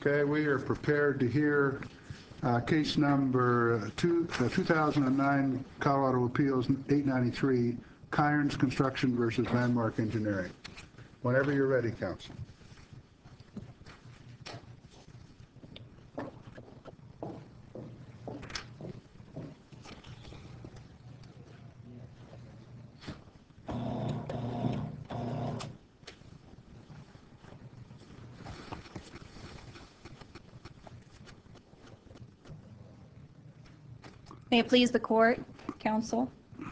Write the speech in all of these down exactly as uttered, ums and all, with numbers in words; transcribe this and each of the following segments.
Okay, we are prepared to hear uh, case number two, uh, two thousand nine Colorado Appeals eight ninety-three, Cairns Construction versus Landmark Engineering. Whenever you're ready, counsel. May it please the court, counsel.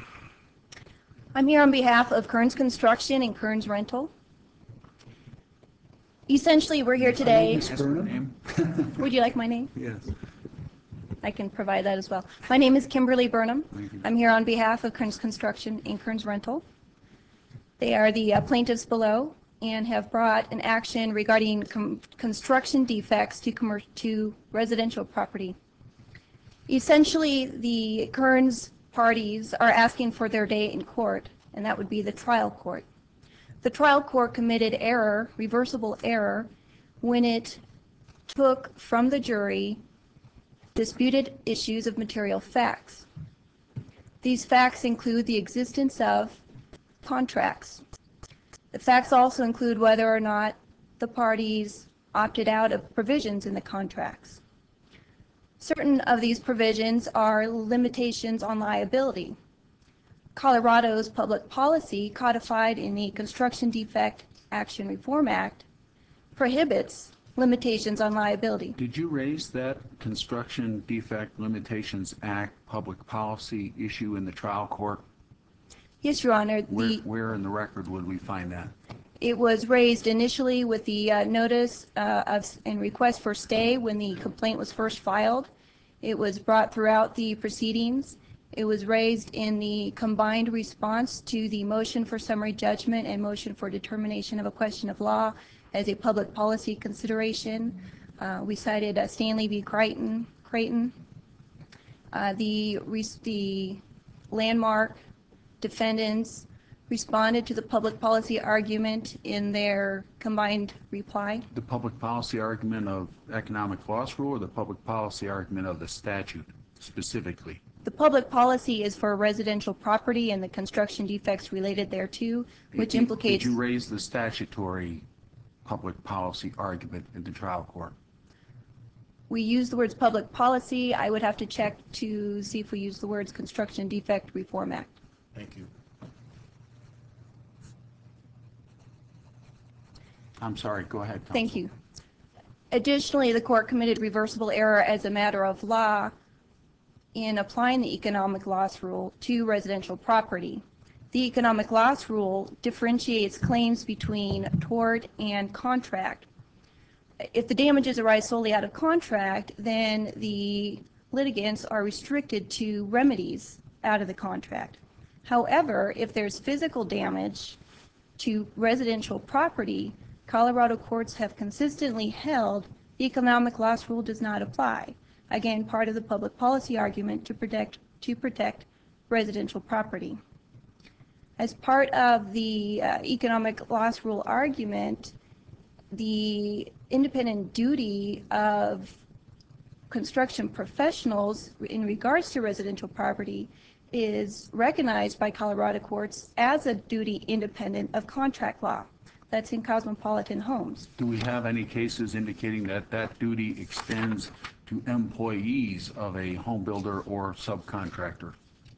I'm here on behalf of Cairns Construction and Cairns Rental. Essentially, we're here today. Would you like my name? Yes. I can provide that as well. My name is Kimberly Burnham. I'm here on behalf of Cairns Construction and Cairns Rental. They are the uh, plaintiffs below and have brought an action regarding com construction defects to, to residential property. Essentially, the Cairns parties are asking for their day in court, and that would be the trial court. The trial court committed error, reversible error, when it took from the jury disputed issues of material facts. These facts include the existence of contracts. The facts also include whether or not the parties opted out of provisions in the contracts. Certain of these provisions are limitations on liability. Colorado's public policy, codified in the Construction Defect Action Reform Act, prohibits limitations on liability. Did you raise that Construction Defect Limitations Act public policy issue in the trial court? Yes, Your Honor. Where, the, where in the record would we find that? It was raised initially with the uh, notice uh, of and request for stay when the complaint was first filed. It was brought throughout the proceedings. It was raised in the combined response to the motion for summary judgment and motion for determination of a question of law as a public policy consideration. Uh, we cited uh, Stanley v. Creighton. Creighton. Uh, the, the landmark defendants responded to the public policy argument in their combined reply. The public policy argument of economic loss rule or the public policy argument of the statute specifically? The public policy is for residential property and the construction defects related thereto, which Did, implicates... Did you raise the statutory public policy argument in the trial court? We use the words public policy. I would have to check to see if we use the words Construction Defect Reform Act. Thank you. I'm sorry, go ahead, counsel. Thank you. Additionally, the court committed reversible error as a matter of law in applying the economic loss rule to residential property. The economic loss rule differentiates claims between tort and contract. If the damages arise solely out of contract, then the litigants are restricted to remedies out of the contract. However, if there's physical damage to residential property, Colorado courts have consistently held the economic loss rule does not apply. Again, part of the public policy argument to protect, to protect residential property. As part of the uh, economic loss rule argument, the independent duty of construction professionals in regards to residential property is recognized by Colorado courts as a duty independent of contract law. That's in Cosmopolitan Homes. Do we have any cases indicating that that duty extends to employees of a home builder or subcontractor?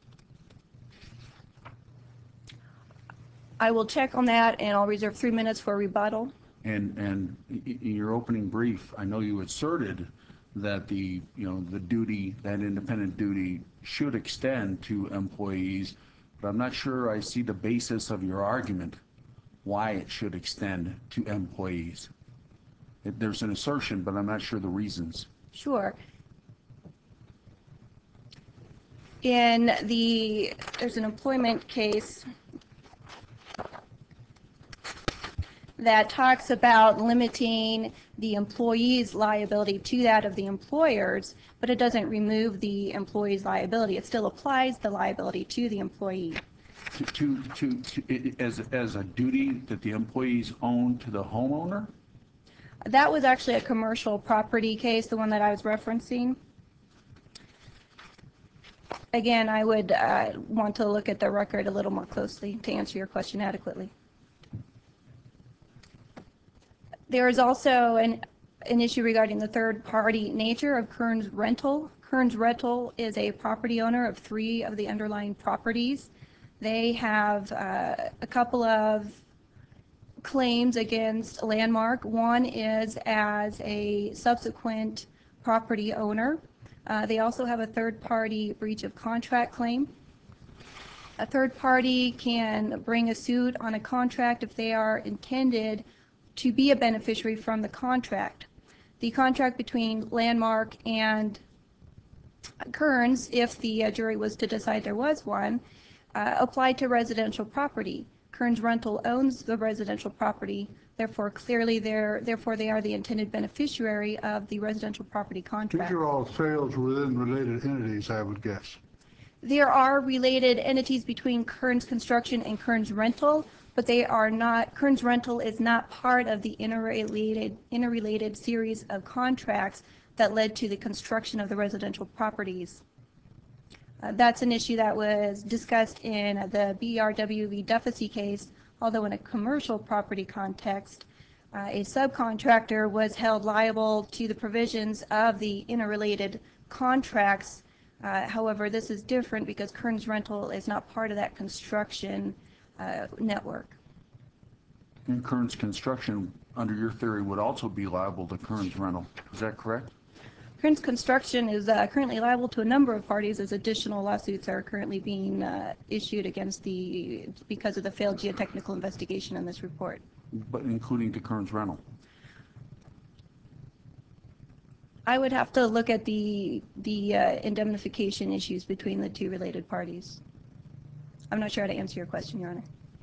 I will check on that, and I'll reserve three minutes for rebuttal. And and in your opening brief, I know you asserted that the you know the duty, that independent duty, should extend to employees, but I'm not sure I see the basis of your argument why it should extend to employees. It, there's an assertion, but I'm not sure the reasons. Sure. In the, there's an employment case that talks about limiting the employee's liability to that of the employer's, but it doesn't remove the employee's liability. It still applies the liability to the employee. To, to, to, to as, as a duty that the employees own to the homeowner? That was actually a commercial property case, the one that I was referencing. Again, I would uh, want to look at the record a little more closely to answer your question adequately. There is also an, an issue regarding the third-party nature of Kearns Rental. Kearns Rental is a property owner of three of the underlying properties. They have uh, a couple of claims against Landmark. One is as a subsequent property owner. Uh, they also have a third-party breach of contract claim. A third party can bring a suit on a contract if they are intended to be a beneficiary from the contract. The contract between Landmark and Kearns, if the uh, jury was to decide there was one, uh, applied to residential property. Kearns Rental owns the residential property, therefore clearly they're, therefore they are the intended beneficiary of the residential property contract. These are all sales within related entities, I would guess. There are related entities between Kearns Construction and Kearns Rental, but they are not, Kearns Rental is not part of the interrelated, interrelated series of contracts that led to the construction of the residential properties. Uh, that's an issue that was discussed in the B R W v. Duffy case, although in a commercial property context, uh, a subcontractor was held liable to the provisions of the interrelated contracts. Uh, however, this is different because Kearns Rental is not part of that construction uh, network. And Kearns Construction, under your theory, would also be liable to Kearns Rental. Is that correct? Kearns Construction is uh, currently liable to a number of parties as additional lawsuits are currently being uh, issued against the, because of the failed geotechnical investigation in this report. But including to Kearns Rental. I would have to look at the, the uh, indemnification issues between the two related parties. I'm not sure how to answer your question, Your Honor.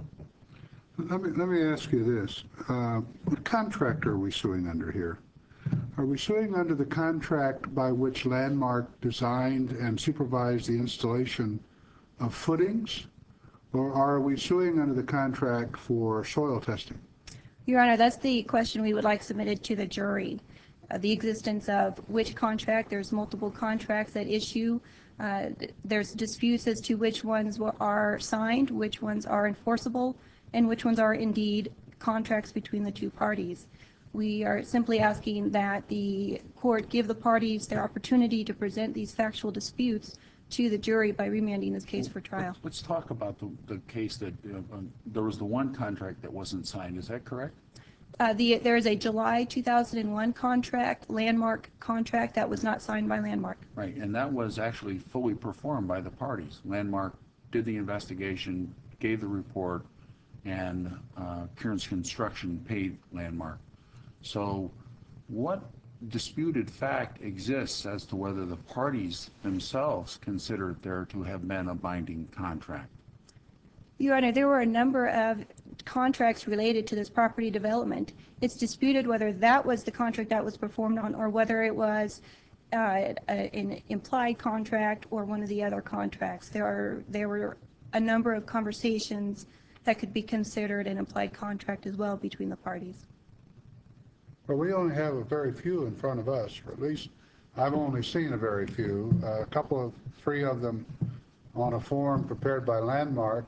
Let me, let me ask you this. Uh, what contract are we suing under here? Are we suing under the contract by which Landmark designed and supervised the installation of footings? Or are we suing under the contract for soil testing? Your Honor, that's the question we would like submitted to the jury. Uh, the existence of which contract, there's multiple contracts at issue. Uh, there's disputes as to which ones are signed, which ones are enforceable, and which ones are indeed contracts between the two parties. We are simply asking that the court give the parties their opportunity to present these factual disputes to the jury by remanding this case for trial. Let's talk about the, the case that uh, uh, there was the one contract that wasn't signed. Is that correct? Uh, the, there is a July two thousand one contract, Landmark contract, that was not signed by Landmark. Right, and that was actually fully performed by the parties. Landmark did the investigation, gave the report, and uh, Kearns Construction paid Landmark. So what disputed fact exists as to whether the parties themselves considered there to have been a binding contract? Your Honor, there were a number of contracts related to this property development. It's disputed whether that was the contract that was performed on or whether it was uh, an implied contract or one of the other contracts. There are there were a number of conversations that could be considered an implied contract as well between the parties. Well, we only have a very few in front of us, or at least I've only seen a very few, uh, a couple of, three of them on a form prepared by Landmark,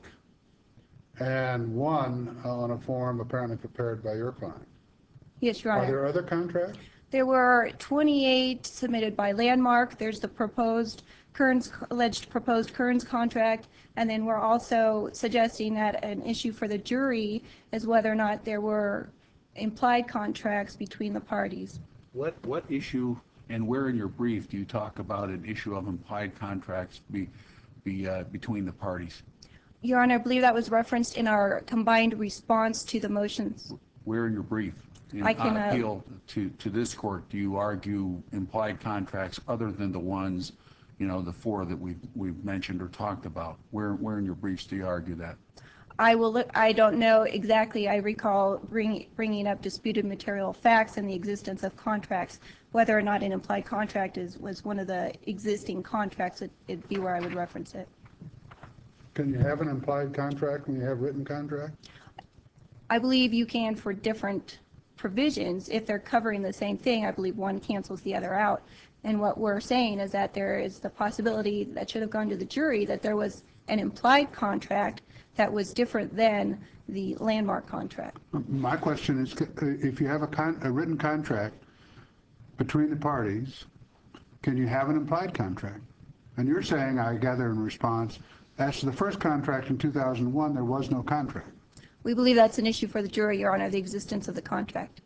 and one on a form apparently prepared by your client. Yes, Your Are Honor. there other contracts? There were twenty-eight submitted by Landmark. There's the proposed Kearns, alleged proposed Kearns contract, and then we're also suggesting that an issue for the jury is whether or not there were implied contracts between the parties. What, what issue and where in your brief do you talk about an issue of implied contracts be, be, uh, between the parties? Your Honor, I believe that was referenced in our combined response to the motions. Where in your brief? In I can, on uh, appeal to, to this court, do you argue implied contracts other than the ones, you know, the four that we've, we've mentioned or talked about? Where, where in your briefs do you argue that? I will look, I don't know exactly. I recall bring, bringing up disputed material facts and the existence of contracts. Whether or not an implied contract is, was one of the existing contracts, it, it'd be where I would reference it. Can you have an implied contract when you have written contract? I believe you can for different provisions, if they're covering the same thing, I believe one cancels the other out. And what we're saying is that there is the possibility that should have gone to the jury that there was an implied contract that was different than the landmark contract. My question is, if you have a, con a written contract between the parties, can you have an implied contract? And you're saying, I gather in response, as to the first contract in two thousand one, there was no contract. We believe that's an issue for the jury, Your Honor, the existence of the contract.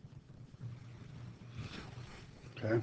Okay.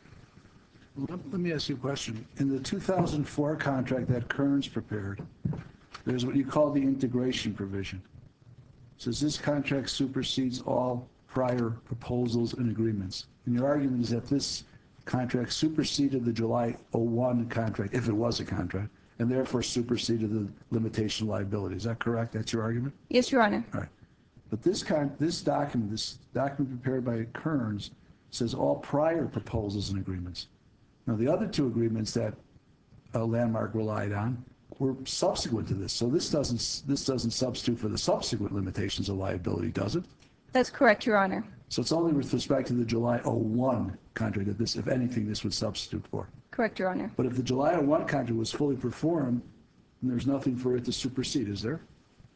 Let, let me ask you a question. In the two thousand four contract that Kearns prepared, there's what you call the integration provision. It says this contract supersedes all prior proposals and agreements. And your argument is that this contract superseded the July oh one contract, if it was a contract, and therefore superseded the limitation liability. Is that correct? That's your argument? Yes, Your Honor. All right. But this con this document, this document prepared by Kearns, says all prior proposals and agreements. Now, the other two agreements that uh, Landmark relied on were subsequent to this. So this doesn't this doesn't substitute for the subsequent limitations of liability, does it? That's correct, Your Honor. So it's only with respect to the July oh one contract that this, if anything, this would substitute for. Correct, Your Honor. But if the July oh one contract was fully performed, then there's nothing for it to supersede, is there?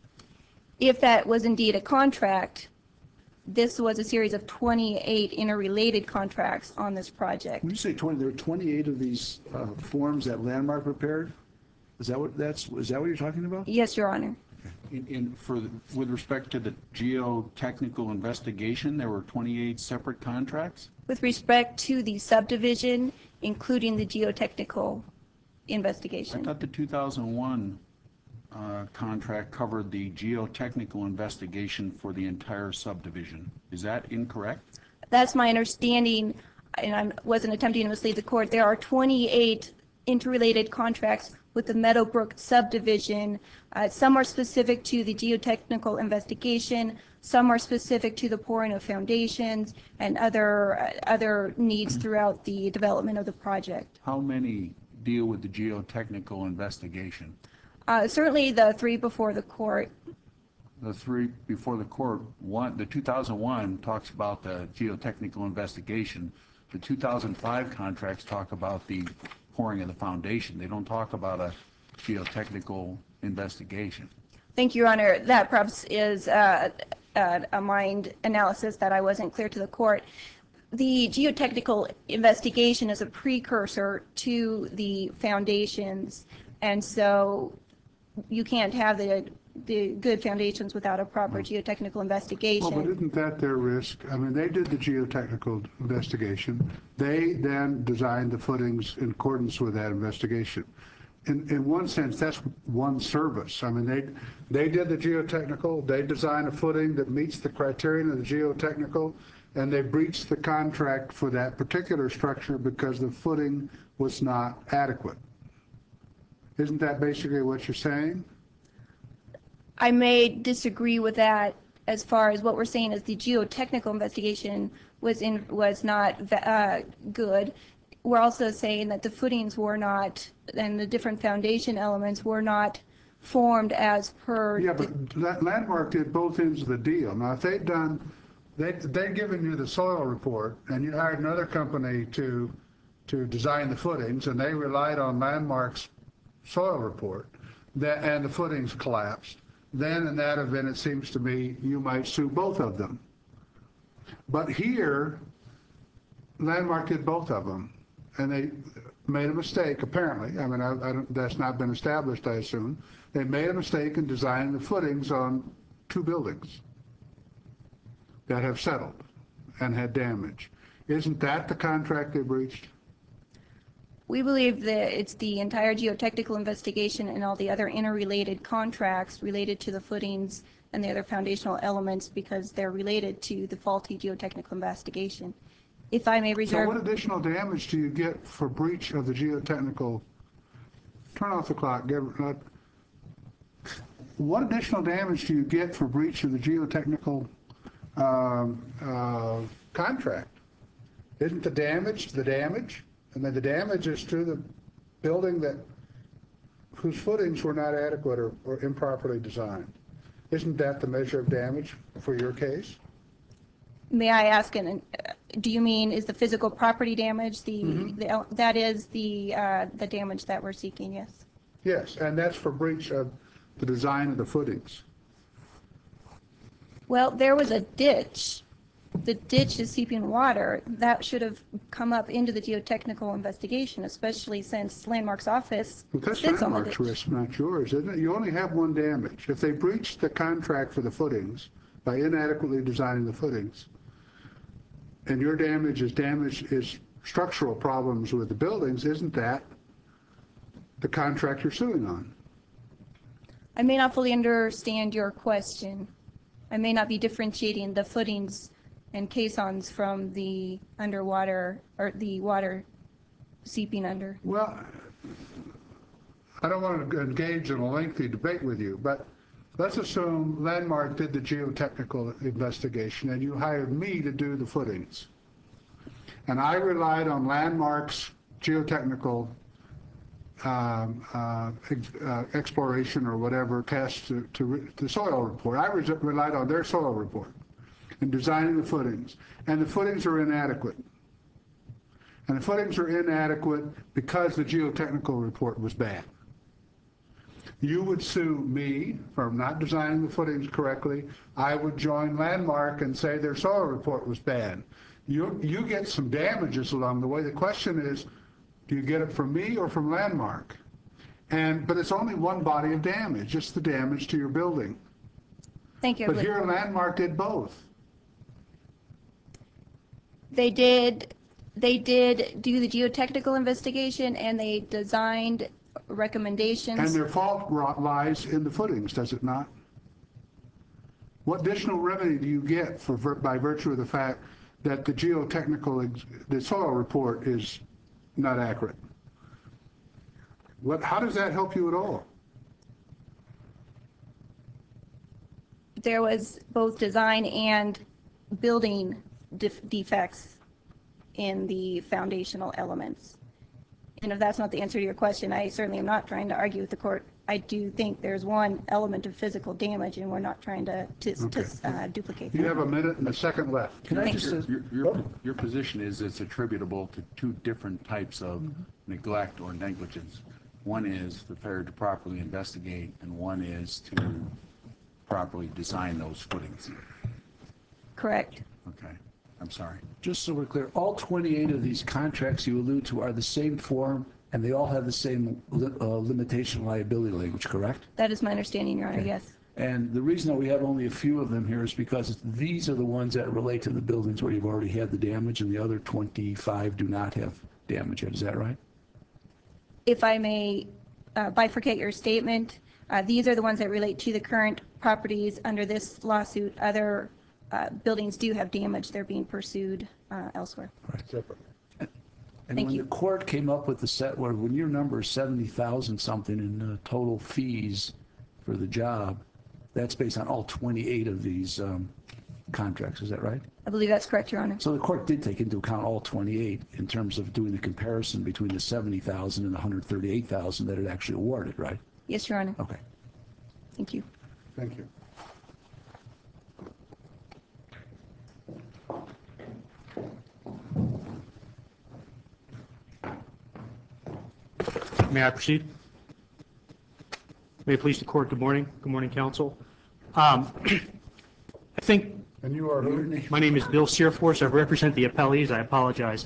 If that was indeed a contract, this was a series of twenty-eight interrelated contracts on this project. When you say twenty, there are twenty-eight of these uh, forms that Landmark prepared. Is that what that's? Is that what you're talking about? Yes, Your Honor. In, in, for, the- with respect to the geotechnical investigation, there were twenty-eight separate contracts? With respect to the subdivision, including the geotechnical I investigation. thought the two thousand one uh, contract covered the geotechnical investigation for the entire subdivision. Is that incorrect? That's my understanding, and I wasn't attempting to mislead the court. There are twenty-eight interrelated contracts with the Meadowbrook subdivision. Uh, some are specific to the geotechnical investigation, some are specific to the pouring of foundations, and other, uh, other needs throughout the development of the project. How many deal with the geotechnical investigation? Uh, certainly the three before the court. The three before the court, one, the two thousand one talks about the geotechnical investigation. The two thousand five contracts talk about the pouring of the foundation. They don't talk about a geotechnical investigation. Thank you, Your Honor. That perhaps is uh, uh, a mind analysis that I wasn't clear to the court. The geotechnical investigation is a precursor to the foundations, and so you can't have the the good foundations without a proper geotechnical investigation. Well, but isn't that their risk? I mean, they did the geotechnical investigation. They then designed the footings in accordance with that investigation. In, in one sense, that's one service. I mean, they, they did the geotechnical, they designed a footing that meets the criterion of the geotechnical, and they breached the contract for that particular structure because the footing was not adequate. Isn't that basically what you're saying? I may disagree with that as far as what we're saying is the geotechnical investigation was in was not uh, good. We're also saying that the footings were not, and the different foundation elements were not formed as per. Yeah, but La- Landmark did both ends of the deal. Now, if they'd done, they they'd given you the soil report, and you hired another company to to design the footings, and they relied on Landmark's soil report, that and the footings collapsed. Then in that event, it seems to me, you might sue both of them. But here, Landmark did both of them, and they made a mistake, apparently. I mean, I, I don't, that's not been established, I assume. They made a mistake in designing the footings on two buildings that have settled and had damage. Isn't that the contract they breached? We believe that it's the entire geotechnical investigation and all the other interrelated contracts related to the footings and the other foundational elements because they're related to the faulty geotechnical investigation. If I may reserve. So what additional damage do you get for breach of the geotechnical? Turn off the clock. Give, uh, what additional damage do you get for breach of the geotechnical um, uh, contract? Isn't the damage the damage? And then the damage is to the building that whose footings were not adequate or, or improperly designed. Isn't that the measure of damage for your case? May I ask, and uh, do you mean is the physical property damage the, Mm-hmm. the el- that is the uh, the damage that we're seeking? Yes. Yes, and that's for breach of the design of the footings. Well, there was a ditch. The ditch is seeping water. That should have come up into the geotechnical investigation, especially since Landmark's office But that's sits on the Landmark's ditch. risk, not yours, isn't it? You only have one damage. If they breached the contract for the footings by inadequately designing the footings, and your damage is damage is structural problems with the buildings, isn't that the contract you're suing on? I may not fully understand your question. I may not be differentiating the footings and caissons from the underwater or the water seeping under. Well, I don't want to engage in a lengthy debate with you, but let's assume Landmark did the geotechnical investigation and you hired me to do the footings. And I relied on Landmark's geotechnical um, uh, ex uh, exploration or whatever test to, to the soil report. I re relied on their soil report in designing the footings. And the footings are inadequate. And the footings are inadequate because the geotechnical report was bad. You would sue me for not designing the footings correctly. I would join Landmark and say their soil report was bad. You, you get some damages along the way. The question is, do you get it from me or from Landmark? And, but it's only one body of damage, just the damage to your building. Thank you. But here Landmark did both. They did, they did do the geotechnical investigation and they designed recommendations. And their fault lies in the footings, does it not? What additional remedy do you get for, by virtue of the fact that the geotechnical, the soil report is not accurate? What, how does that help you at all? There was both design and building def defects in the foundational elements. And if that's not the answer to your question, I certainly am not trying to argue with the court. I do think there's one element of physical damage, and we're not trying to, to, Okay. to uh, duplicate You that. have a minute and a second left. Can I Thank just, Your, say- your, your, your position is it's attributable to two different types of neglect or negligence. One is the failure to properly investigate, and one is to properly design those footings. Correct. Okay, I'm sorry. just so we're clear, all twenty-eight of these contracts you allude to are the same form, and they all have the same li uh, limitation liability language, correct? That is my understanding, Your Honor, Okay. yes. And the reason that we have only a few of them here is because these are the ones that relate to the buildings where you've already had the damage, and the other twenty-five do not have damage yet. Is that right? If I may uh, bifurcate your statement, uh, these are the ones that relate to the current properties under this lawsuit. Other uh, buildings do have damage. They're being pursued uh, elsewhere. Separate. And Thank when you. the court came up with the set, where when your number is seventy thousand something in uh, total fees for the job, that's based on all twenty-eight of these um, contracts. Is that right? I believe that's correct, Your Honor. So the court did take into account all twenty-eight in terms of doing the comparison between the seventy thousand and the one hundred thirty-eight thousand that it actually awarded, right? Yes, Your Honor. Okay. Thank you. Thank you. May I proceed? May it please the court, good morning. Good morning, counsel. Um, I think And you are who? my name is Bill Searforce. I represent the appellees. I apologize.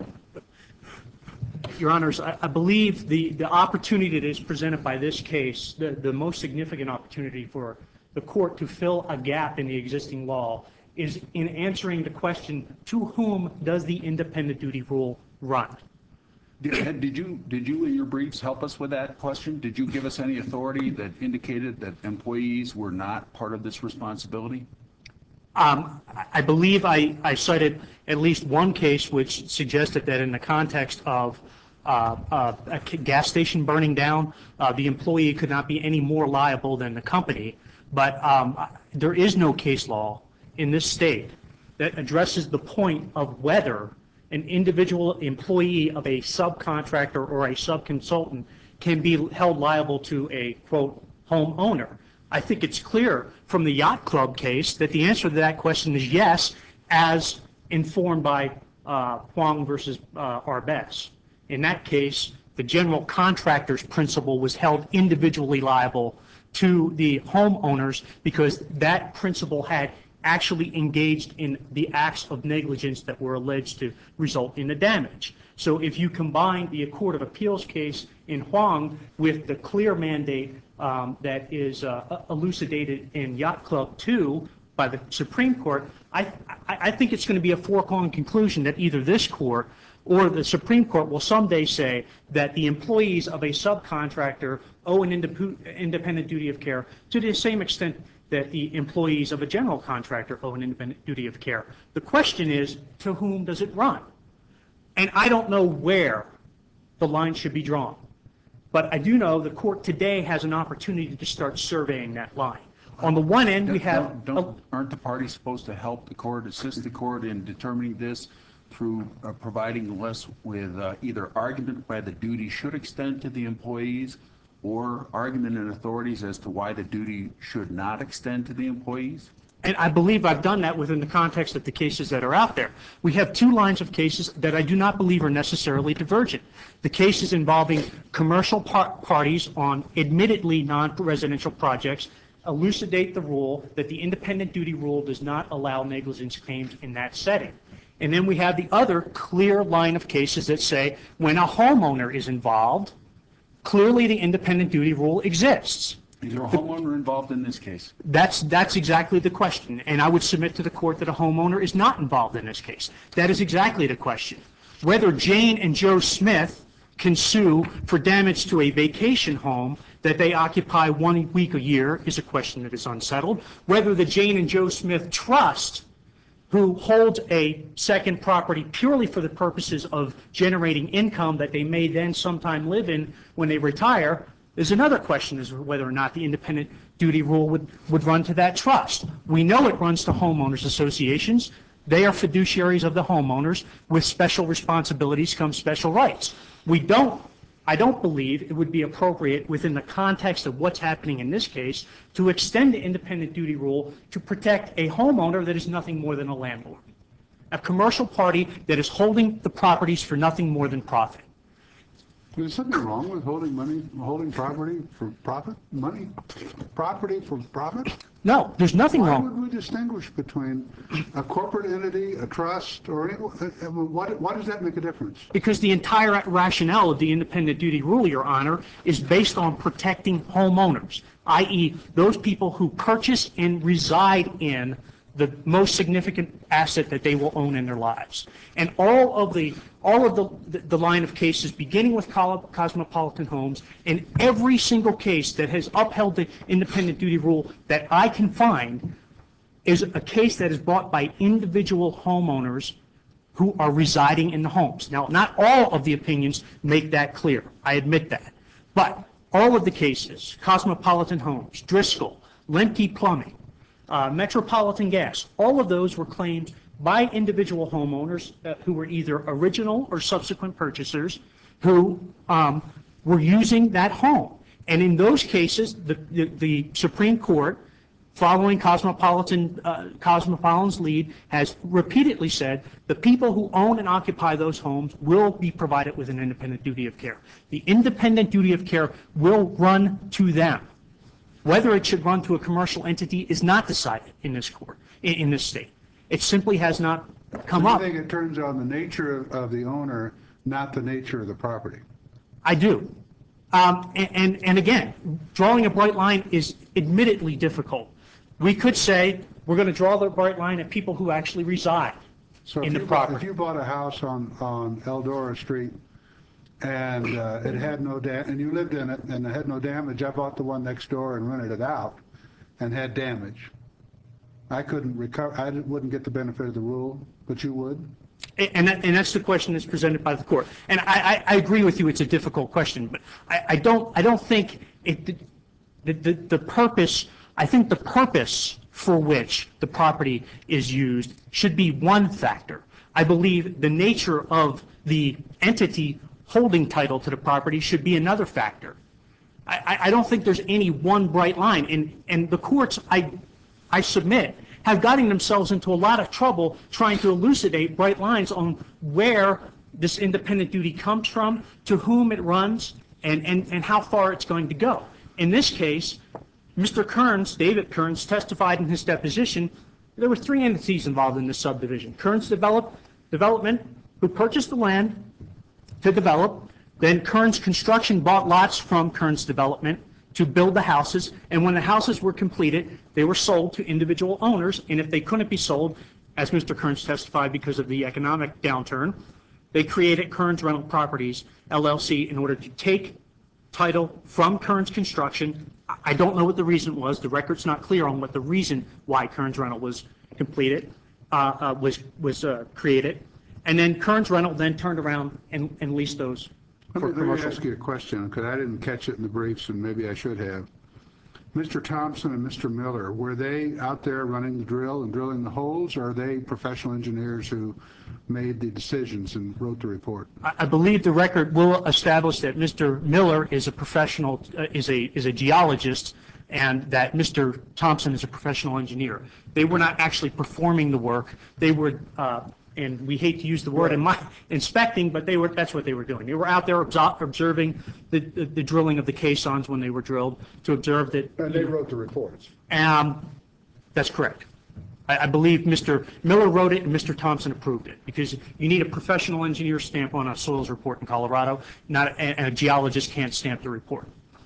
Your Honors, I, I believe the, the opportunity that is presented by this case, the, the most significant opportunity for the court to fill a gap in the existing law is in answering the question, to whom does the independent duty rule run? Did, did you, did you in your briefs help us with that question? Did you give us any authority that indicated that employees were not part of this responsibility? Um, I- I believe I, I cited at least one case which suggested that in the context of uh, uh, a ca- gas station burning down, uh, the employee could not be any more liable than the company. But um, I- there is no case law in this state that addresses the point of whether an individual employee of a subcontractor or a subconsultant can be held liable to a, quote, homeowner. I think it's clear from the yacht club case that the answer to that question is yes, as informed by uh, Huang versus uh, Arbes. In that case, the general contractor's principal was held individually liable to the homeowners because that principal had actually engaged in the acts of negligence that were alleged to result in the damage. So if you combine the Court of Appeals case in Huang with the clear mandate um, that is uh, elucidated in Yacht Club two by the Supreme Court, I, I, I think it's going to be a foregone conclusion that either this court or the Supreme Court will someday say that the employees of a subcontractor owe an indep- independent duty of care to the same extent that the employees of a general contractor owe an independent duty of care. The question is, to whom does it run? And I don't know where the line should be drawn. But I do know the court today has an opportunity to start surveying that line. On the one end, we have... Don't, don't, aren't the parties supposed to help the court, assist the court in determining this through uh, providing us with uh, either argument why the duty should extend to the employees or argument in authorities as to why the duty should not extend to the employees? And I believe I've done that within the context of the cases that are out there. We have two lines of cases that I do not believe are necessarily divergent. The cases involving commercial par- parties on admittedly non-residential projects elucidate the rule that the independent duty rule does not allow negligence claims in that setting. And then we have the other clear line of cases that say when a homeowner is involved, clearly the independent duty rule exists. Is there a homeowner involved in this case? That's, that's exactly the question. And I would submit to the court that a homeowner is not involved in this case. That is exactly the question. Whether Jane and Joe Smith can sue for damage to a vacation home that they occupy one week a year is a question that is unsettled. Whether the Jane and Joe Smith Trust, who holds a second property purely for the purposes of generating income that they may then sometime live in when they retire, is another question as to whether or not the independent duty rule would, would run to that trust. We know it runs to homeowners associations. They are fiduciaries of the homeowners. With special responsibilities come special rights. We don't, I don't believe it would be appropriate within the context of what's happening in this case to extend the independent duty rule to protect a homeowner that is nothing more than a landlord, a commercial party that is holding the properties for nothing more than profit. Is there something wrong with holding money, holding property for profit? Money, property for profit? No, there's nothing Why wrong. would we distinguish between a corporate entity, a trust, or any, uh, what, why does that make a difference? Because the entire rationale of the independent duty rule, Your Honor, is based on protecting homeowners, that is those people who purchase and reside in the most significant asset that they will own in their lives. And all of the all of the, the, the line of cases, beginning with Cosmopolitan Homes, in every single case that has upheld the independent duty rule that I can find is a case that is brought by individual homeowners who are residing in the homes. Now, not all of the opinions make that clear. I admit that. But all of the cases, Cosmopolitan Homes, Driscoll, Lemke Plumbing, uh, Metropolitan Gas, all of those were claimed by individual homeowners uh, who were either original or subsequent purchasers who um, were using that home. And in those cases, the, the, the Supreme Court, following Cosmopolitan, uh, Cosmopolitan's lead, has repeatedly said the people who own and occupy those homes will be provided with an independent duty of care. The independent duty of care will run to them. Whether it should run to a commercial entity is not decided in this court, in, in this state. It simply has not come So you up. think it turns on the nature of, of the owner, not the nature of the property? I do. Um, and, and, and again, drawing a bright line is admittedly difficult. We could say we're going to draw the bright line at people who actually reside So in if the you bought, property. if you bought a house on, on Eldora Street and uh, it had no da- and you lived in it and it had no damage, I bought the one next door and rented it out and had damage. I couldn't recover, I wouldn't get the benefit of the rule, but you would? And, that, and that's the question that's presented by the court. And I, I, I agree with you, it's a difficult question, but I, I don't I don't think it, the, the, the purpose, I think the purpose for which the property is used should be one factor. I believe the nature of the entity holding title to the property should be another factor. I, I don't think there's any one bright line. And, and the courts, I, I submit, have gotten themselves into a lot of trouble trying to elucidate bright lines on where this independent duty comes from, to whom it runs, and, and, and how far it's going to go. In this case, Mister Kearns, David Kearns, testified in his deposition there were three entities involved in this subdivision. Kearns Develop, Development, who purchased the land to develop. Then Kearns Construction bought lots from Kearns Development to build the houses. And when the houses were completed, they were sold to individual owners. And if they couldn't be sold, as Mister Kearns testified because of the economic downturn, they created Kearns Rental Properties, L L C, in order to take title from Kearns Construction. I don't know what the reason was. The record's not clear on what the reason why Kearns Rental was completed, uh, uh, was was uh, created. And then Kearns Rental then turned around and, and leased those Let for me, let me commercial. ask you a question, because I didn't catch it in the briefs, and maybe I should have. Mister Thompson and Mister Miller, were they out there running the drill and drilling the holes, or are they professional engineers who made the decisions and wrote the report? I I believe the record will establish that Mister Miller is a professional, uh, is a is a geologist, and that Mister Thompson is a professional engineer. They were not actually performing the work. They were, uh, and we hate to use the word in my, inspecting, but they were. That's what they were doing. They were out there obso- observing the, the the drilling of the caissons when they were drilled, to observe that. And they wrote the reports. Um, that's correct. I, I believe Mister Miller wrote it and Mister Thompson approved it, because you need a professional engineer stamp on a soils report in Colorado. Not a, and a geologist can't stamp the report.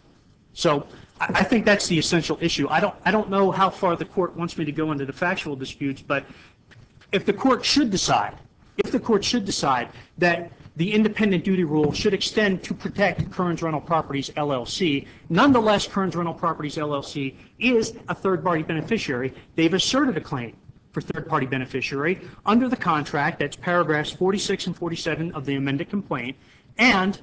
So I, I think that's the essential issue. I don't I don't know how far the court wants me to go into the factual disputes, but if the court should decide, if the court should decide that the independent duty rule should extend to protect Kearns Rental Properties, L L C, nonetheless, Kearns Rental Properties, L L C is a third-party beneficiary. They've asserted a claim for third-party beneficiary under the contract. That's paragraphs forty-six and forty-seven of the amended complaint. And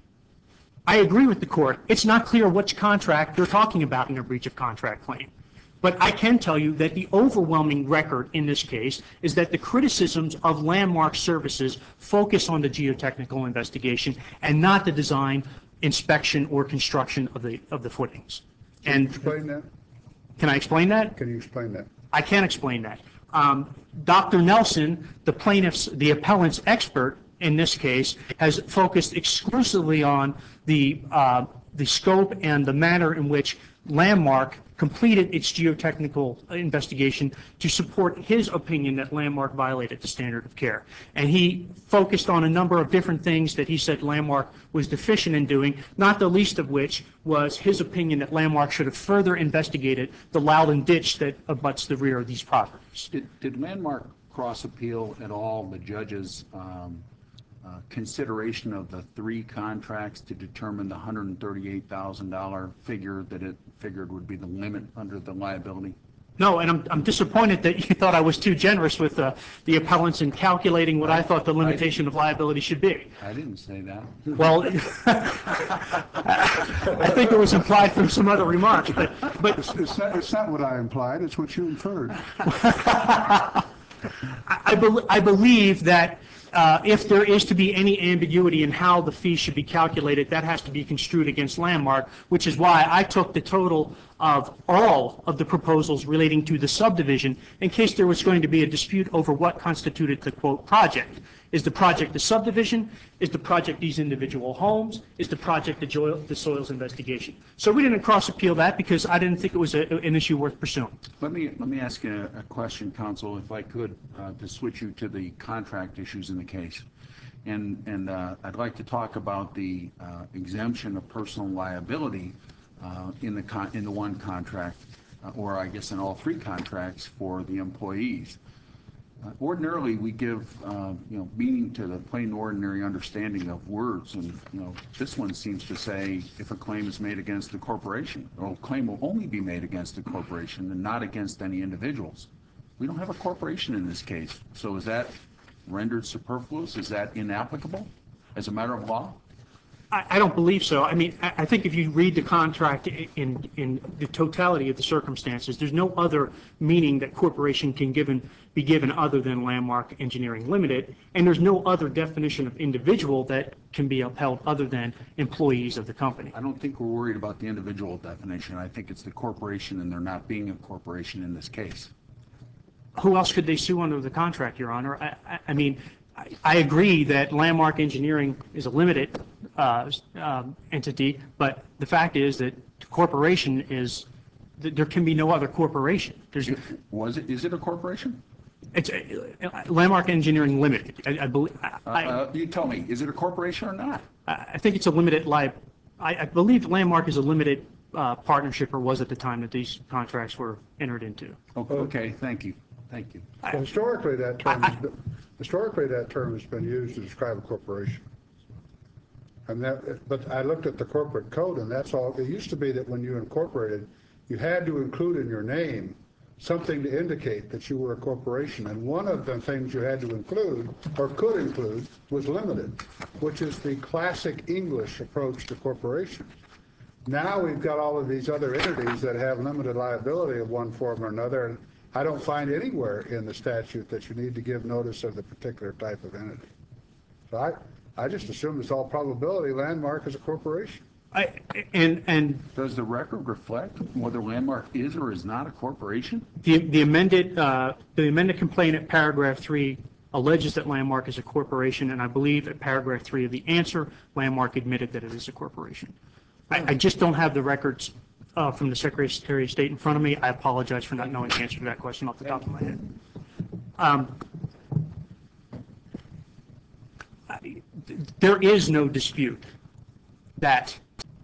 I agree with the court. It's not clear which contract they're talking about in a breach of contract claim. But I can tell you that the overwhelming record in this case is that the criticisms of Landmark Services focus on the geotechnical investigation and not the design, inspection, or construction of the of the footings. Can And you explain that? can I explain that? Can you explain that? I can explain that. Um, Doctor Nelson, the plaintiff's, the appellant's expert in this case, has focused exclusively on the uh, the scope and the manner in which Landmark completed its geotechnical investigation to support his opinion that Landmark violated the standard of care. And he focused on a number of different things that he said Landmark was deficient in doing, not the least of which was his opinion that Landmark should have further investigated the Loudon ditch that abuts the rear of these properties. Did, did Landmark cross appeal at all the judge's um, uh, consideration of the three contracts to determine the one hundred thirty-eight thousand dollar figure that it figured would be the limit under the liability? No, and I'm, I'm disappointed that you thought I was too generous with uh, the appellants in calculating what I thought the limitation of liability should be. I didn't say that. Well, I think it was implied from some other remarks, but, but It's, it's, not, it's not what I implied, it's what you inferred. I, I, bel I believe that uh, if there is to be any ambiguity in how the fee should be calculated, that has to be construed against Landmark, which is why I took the total of all of the proposals relating to the subdivision in case there was going to be a dispute over what constituted the, quote, project. Is the project the subdivision? Is the project these individual homes? Is the project the, joil, the soils investigation? So we didn't cross appeal that because I didn't think it was a, an issue worth pursuing. Let me, let me ask you a, a question, counsel, if I could, uh, to switch you to the contract issues in the case. And, and uh, I'd like to talk about the uh, exemption of personal liability uh, in, the con in the one contract, uh, or I guess in all three contracts for the employees. Uh, ordinarily, we give, uh, you know, meaning to the plain ordinary understanding of words, and, you know, this one seems to say if a claim is made against the corporation, or a claim will only be made against the corporation and not against any individuals. We don't have a corporation in this case, so is that rendered superfluous? Is that inapplicable as a matter of law? I, I don't believe so. I mean, I, I think if you read the contract in, in the totality of the circumstances, there's no other meaning that corporation can given, be given other than Landmark Engineering Limited, and there's no other definition of individual that can be upheld other than employees of the company. I don't think we're worried about the individual definition. I think it's the corporation and there not being a corporation in this case. who else could they sue under the contract, Your Honor? I, I, I mean, I, I agree that Landmark Engineering is a limited uh, um, entity, but the fact is that the corporation is, that there can be no other corporation. There's, Was it, is it a corporation? it's uh, Landmark Engineering Limited. I, I believe. Uh, I, uh, You tell me, is it a corporation or not? I think it's a limited li I, I believe Landmark is a limited uh, partnership, or was at the time that these contracts were entered into. Okay, okay, thank you, thank you. Well, historically, that term, has been- historically, that term has been used to describe a corporation. And that, but I looked at the corporate code, and that's all, it used to be that when you incorporated, you had to include in your name something to indicate that you were a corporation. And one of the things you had to include, or could include, was limited, which is the classic English approach to corporation. Now we've got all of these other entities that have limited liability of one form or another, and I don't find anywhere in the statute that you need to give notice of the particular type of entity. So I, I just assume it's all probability Landmark is a corporation. I, and and Does the record reflect whether Landmark is or is not a corporation? the the amended uh, the amended complaint at paragraph three alleges that Landmark is a corporation, and I believe at paragraph three of the answer, Landmark admitted that it is a corporation. I, I just don't have the records uh, from the Secretary of State in front of me. I apologize for not knowing the answer to that question off the top of my head. Um, I, there is no dispute that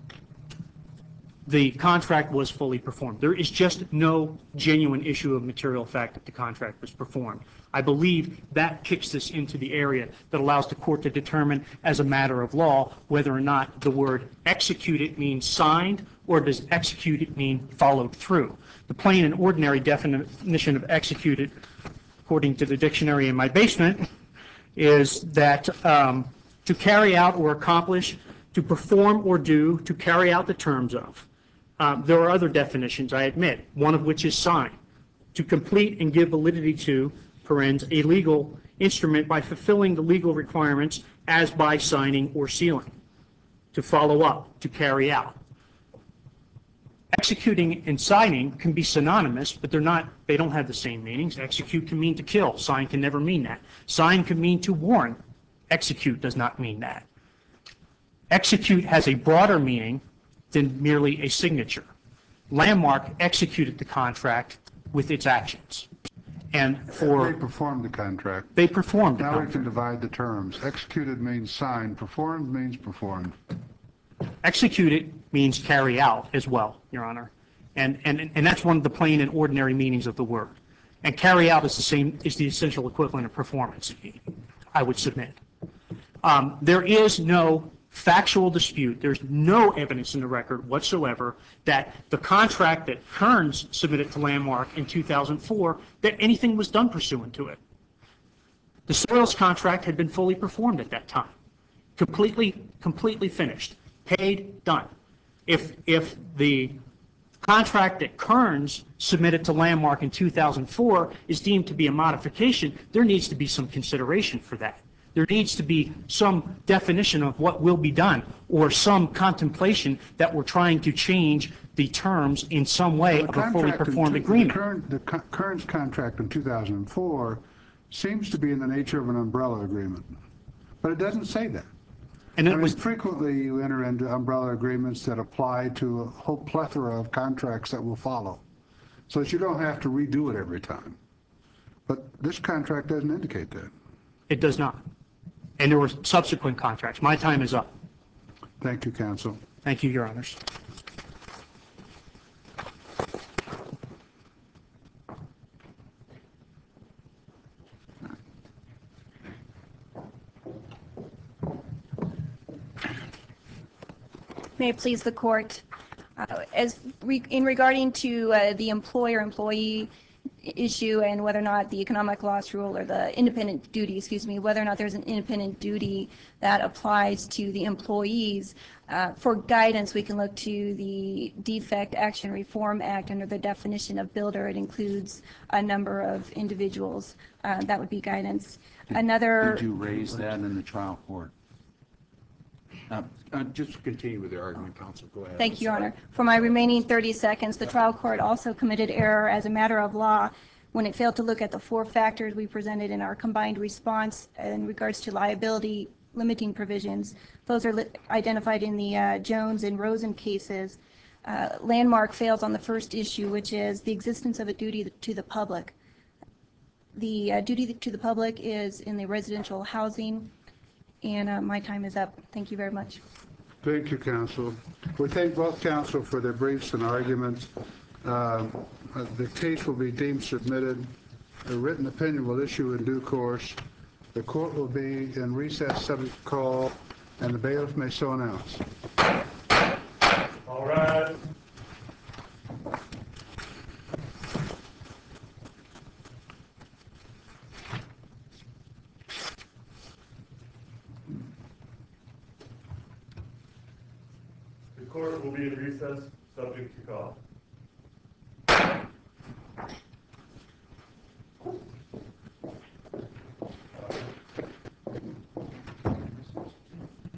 the contract was fully performed. There is just no genuine issue of material fact that the contract was performed. I believe that kicks this into the area that allows the court to determine as a matter of law whether or not the word executed means signed, or does executed mean followed through. The plain and ordinary definition of executed, according to the dictionary in my basement, is that um, to carry out or accomplish, to perform or do, to carry out the terms of. Um, there are other definitions, I admit, one of which is sign. To complete and give validity to, parens, a legal instrument by fulfilling the legal requirements as by signing or sealing. To follow up, to carry out. Executing and signing can be synonymous, but they're not, they don't have the same meanings. Execute can mean to kill. Sign can never mean that. Sign can mean to warn. Execute does not mean that. Execute has a broader meaning than merely a signature. Landmark executed the contract with its actions. And for... They performed the contract. They performed the Now we can contract. divide the terms. Executed means signed, performed means performed. Executed means carry out as well, Your Honor. And, and, and that's one of the plain and ordinary meanings of the word. And carry out is the same, is the essential equivalent of performance, I would submit. Um, there is no factual dispute. There's no evidence in the record whatsoever that the contract that Kearns submitted to Landmark in two thousand four, that anything was done pursuant to it. The soils contract had been fully performed at that time. Completely, completely finished. Paid, done. If, if the contract that Kearns submitted to Landmark in two thousand four is deemed to be a modification, there needs to be some consideration for that. There needs to be some definition of what will be done, or some contemplation that we're trying to change the terms in some way The of a fully contract in performed two- agreement. The current, the cu- Kearns contract in two thousand four seems to be in the nature of an umbrella agreement, but it doesn't say that. And I it mean, was, frequently you enter into umbrella agreements that apply to a whole plethora of contracts that will follow, so that you don't have to redo it every time. But this contract doesn't indicate that. it does not. And there were subsequent contracts. My time is up. Thank you, counsel. Thank you, Your Honors. May it please the court. Uh, As re- in regarding to uh, the employer-employee issue and whether or not the economic loss rule or the independent duty, excuse me, whether or not there's an independent duty that applies to the employees, uh, for guidance, we can look to the Defect Action Reform Act under the definition of builder. It includes a number of individuals. Uh, That would be guidance. Another. Did you raise that in the trial court? Uh, uh, Just continue with the argument, counsel. Go ahead. Thank you, Your Honor. For my remaining thirty seconds, the trial court also committed error as a matter of law when it failed to look at the four factors we presented in our combined response in regards to liability limiting provisions. Those are li- identified in the uh, Jones and Rosen cases. Uh, Landmark fails on the first issue, which is the existence of a duty to the public. The uh, duty to the public is in the residential housing, and uh, my time is up. Thank you very much. Thank you, counsel. We thank both counsel for their briefs and arguments. Um, uh, The case will be deemed submitted. A written opinion will issue in due course. The court will be in recess subject to call, and the bailiff may so announce. All right. The court will be in recess, subject to call.